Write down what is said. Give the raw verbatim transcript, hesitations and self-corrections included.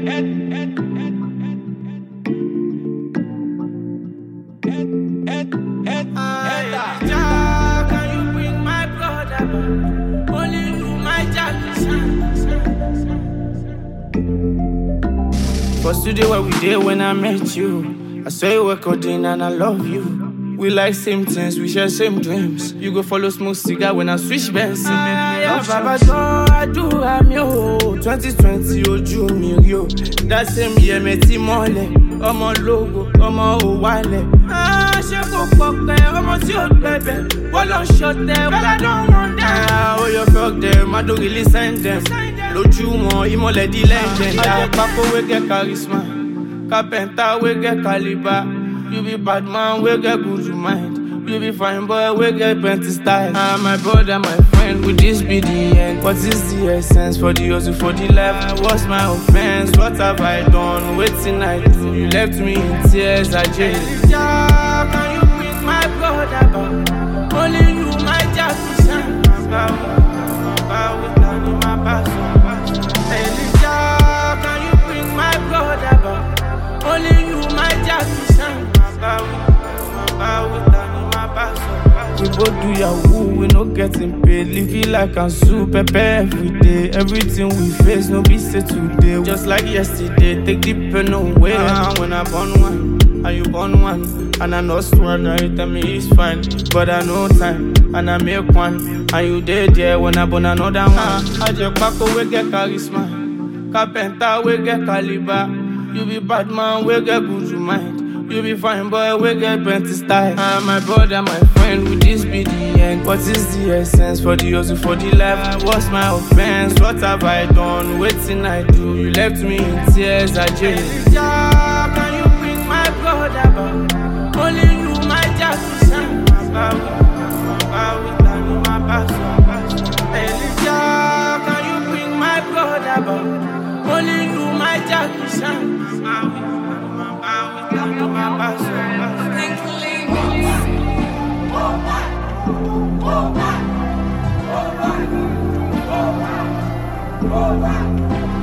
First today where we did when I met you, I saw you were coding and I love you. We like same things, we share same dreams. You go follow smoke cigar when I switch bands. Yeah, Baba, I do, I'm yo. twenty twenty, ojú mi rí o. That same year, me ti mọ́lẹ̀. Ọmọ logo, ọmọ òwálẹ̀. Ah, ṣé kò pọ̀pẹ́, ọmọ tí ó gbẹ̀bẹ̀. Wọ́n lọ ṣọ̀tẹ̀, well I don't want that. Ah, oh, you fuck them, I don't really send them. Lójú wọn, ìmọ̀lẹ̀ di legend. Àpapọ̀ wey get charisma, carpenter wey get caliber. You be bad man, we get good to mind. You be fine boy, we get plenty style. Ah, my brother, my friend, with this be the end. What is the essence for the hustle, for the life? What's my offense? What have I done? Waiting I do. You left me in tears, I jail. Elijah, can you bring my brother back? Only you, my job is shine. My power, with me, my passion. Elijah, can you bring my brother back? Only you, my job is shine. We both do yahoo, we no getting paid. Live it like a soup, pepper every day. Everything we face, no be say today. Just like yesterday, take the pen away. Ah, when I born one, and you born one, and I lost one, now you tell me it's fine. But I know time, and I make one, and you dead there when I born another one. Ah, I just pack away, get charisma, carpenter, we get caliber. You be bad man, we get good to mind. You be fine boy, we get plenty style. Ah, my brother, my friend, with this be the end. What is the essence for the hustle, for the life? What's my offense? What have I done? Waiting I do. You left me in tears, I jail. Elijah, can you bring my brother back? Only you, my job is shine. My power, with me, my passion. Elijah, can you bring my brother back? Only you, my job is shine. Over.